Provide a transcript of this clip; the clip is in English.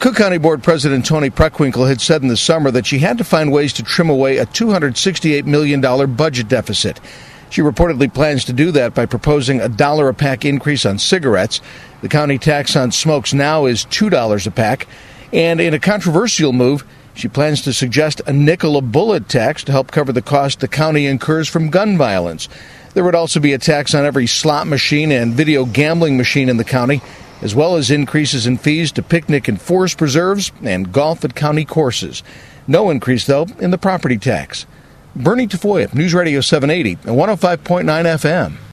Cook County Board President Toni Preckwinkle had said in the summer that she had to find ways to trim away a $268 million budget deficit. She reportedly plans to do that by proposing a $1 a pack increase on cigarettes. The county tax on smokes now is $2 a pack. And in a controversial move, she plans to suggest a nickel a bullet tax to help cover the cost the county incurs from gun violence. There would also be a tax on every slot machine and video gambling machine in the county, as well as increases in fees to picnic and forest preserves and golf at county courses. No increase, though, in the property tax. Bernie Tafoya, News Radio 780 and 105.9 FM.